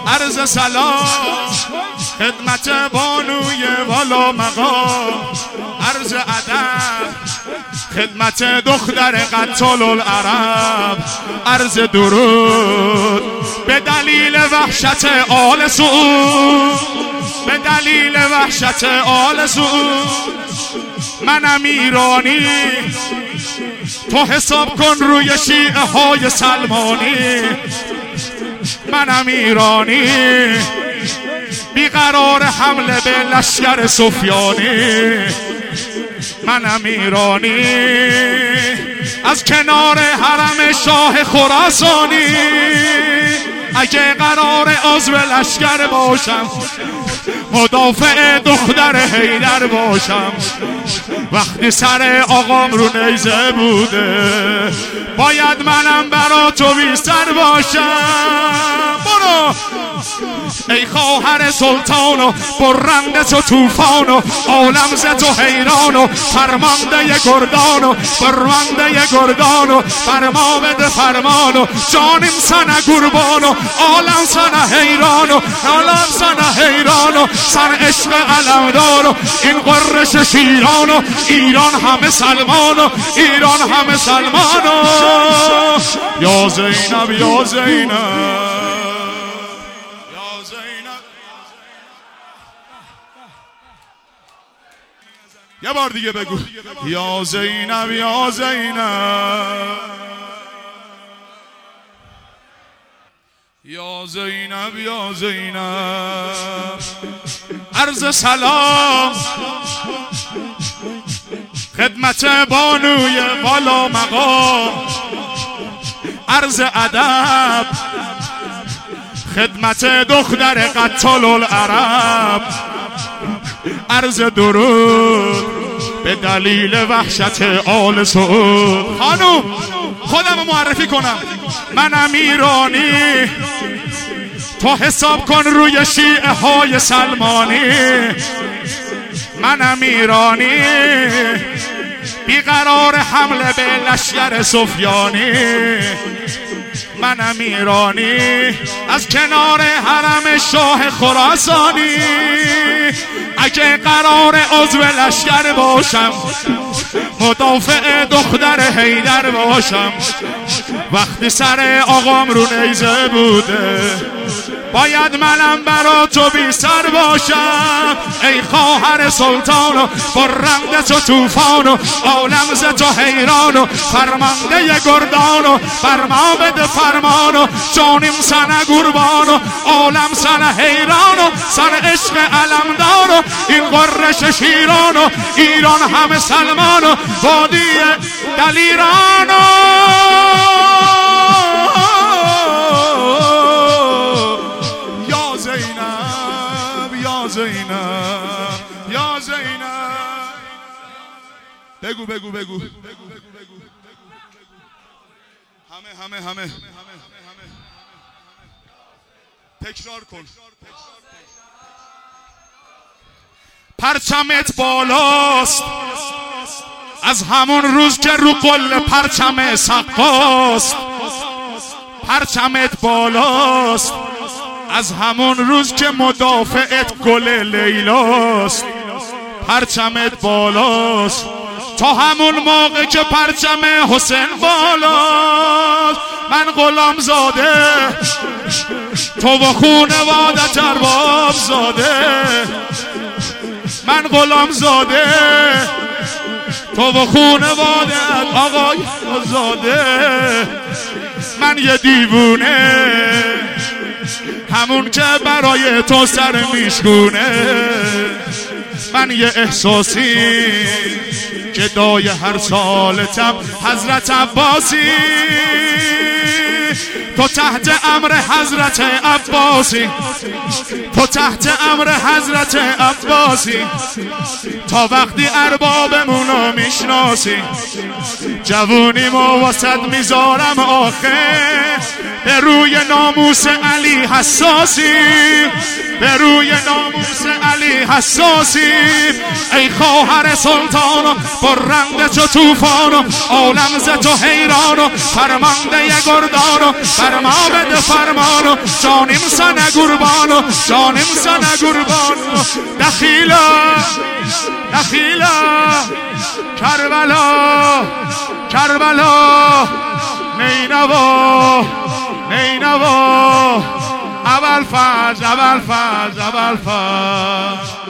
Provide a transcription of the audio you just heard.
عرض سلام خدمت بانوی والا مقام، عرض ادب خدمت دختر قتال العرب، عرض درود به دلیل وحشت آل سعود، به دلیل وحشت آل سعود. منم ایرانی، تو حساب کن روی شیعه های سلمانی. منم ایرانی، بیقرار حمله به لشکر سفیانی. منم ایرانی، از کنار حرم شاه خراسانی. اگه قرار عضو لشکر باشم، مدافع دختر حیدر باشم. وقتی سر آقام رو نیزه بوده، باید منم برا تو بی سر باشم. برو ای خواهر سلطان و برنده تو توفان و عالم ز تو حیران و فرمانده گردان و برنده گردان و فرما بده فرمان و جانم سنه قربان و عالم سنه حیران و عالم سنه حیران و سن عشق علمدار و این قرش شیران و ایران همه سلمان و ایران همه سلمان و یا زینب یا زینب. یه بار دیگه بگو یا زینب یا زینب یا زینب یا زینب. عرض سلام خدمت بانوی والا مقام، عرض ادب خدمت دختر قتال العرب، عرض درود به دلیل وحشت آل سعود. خانوم خودم معرفی کنم، منم ایرانی، تو حساب کن روی شیعه های سلمانی. منم ایرانی، بیقرار حمله به لشکر سفیانی. منم ایرانی، از کنار حرم شاه خراسانی. اگه قرار عضو لشکر باشم، مدافع دختر حیدر باشم. وقتی سر آقام رو نیزه بوده، باید منم برا تو بی سر باشم. ای خواهر سلطان و برنده تو توفان و عالم ز تو حیران و فرمانده گردان و فرما بده فرمان و جانم سنه قربان و عالم سنه حیران و سن عشق علمدار و این قرش شیران و ایران همه سلمان و وادی دلیران و یا زینب یا زینب یا زینب. بگو بگو بگو همه تکرار کن. پرچمت بالاست از همون روز که رو قل پرچم سقاست. پرچمت بالاست از همون روز که مدافعت گل لیلاست. پرچمت بالاست تا همون موقع که پرچم حسین بالاست. من غلام زاده، تو و خونوادت ارباب زاده. من غلام زاده، تو و خونوادت آقای زاده. من یه دیوونه، همون که برای تو سر میشکونه. من یه احساسی که دای هر سال تب حضرت عباسی. تو تحت امر حضرت عباسی، تو تحت امر حضرت عباسی. تا وقتی اربابمونو میشناسی، جوونی ما واسط میذارم آخه. به روی ناموس علی حساسی، به روی ناموس علی حساسی. ای خواهر سلطان و برنده چو توفان و عالم ز تو حیران و فرمانده گردان و فرما بده فرمان و جانیم سن قربان و جانیم سن قربان. دخیلا دخیلا کربلا کربلا نینوا نینوا اول فاز اول فاز اول فاز.